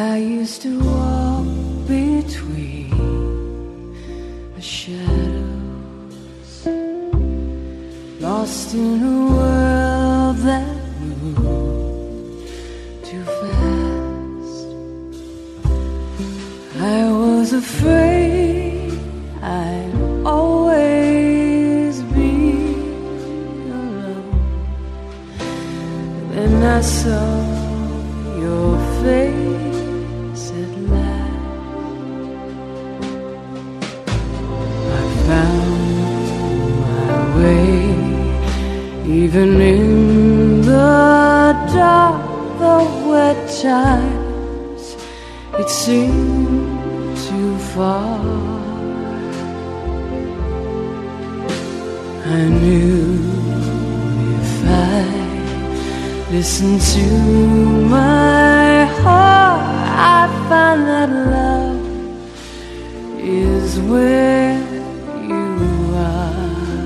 I used to walk between the shadows, lost in a world that moved too fast. I was afraid I'd always be alone. Then I saw your face at last. I found my way, even in the dark, the wet times. It seemed too far. I knew if I listened to my heart, I'd find that love is where you are.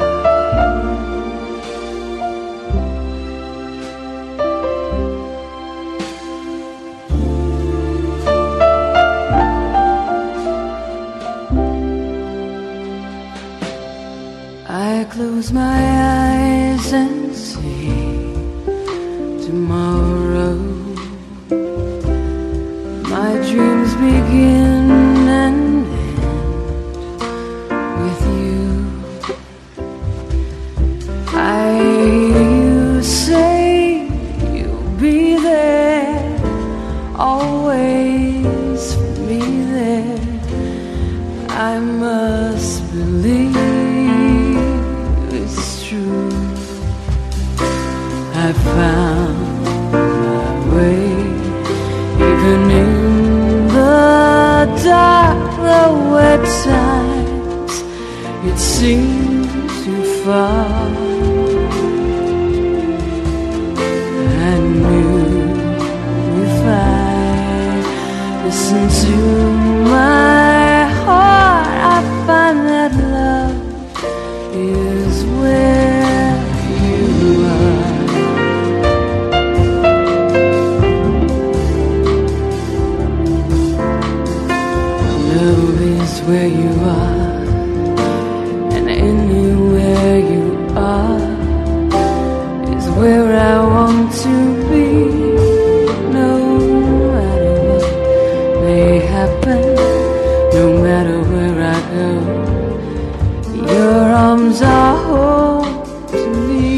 I close my eyes and see tomorrow. My dreams begin and end with you. I hear you say you'll be there, always for me there. I must believe it's true. I found my way, even in the dark, the wet times. It seemed too far. I knew if I listened to my heart, I'd find that love is where you are. Love is where you are, and anywhere you are is where I want to be. No matter what may happen, no matter where I go, your arms are home to me.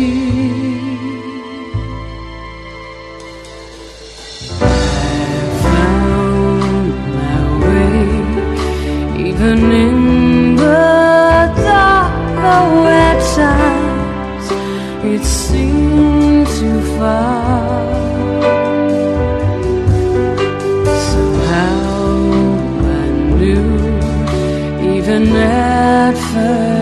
I found my way, even in the dark, the wet times. It seemed too far. Somehow I knew, even at first,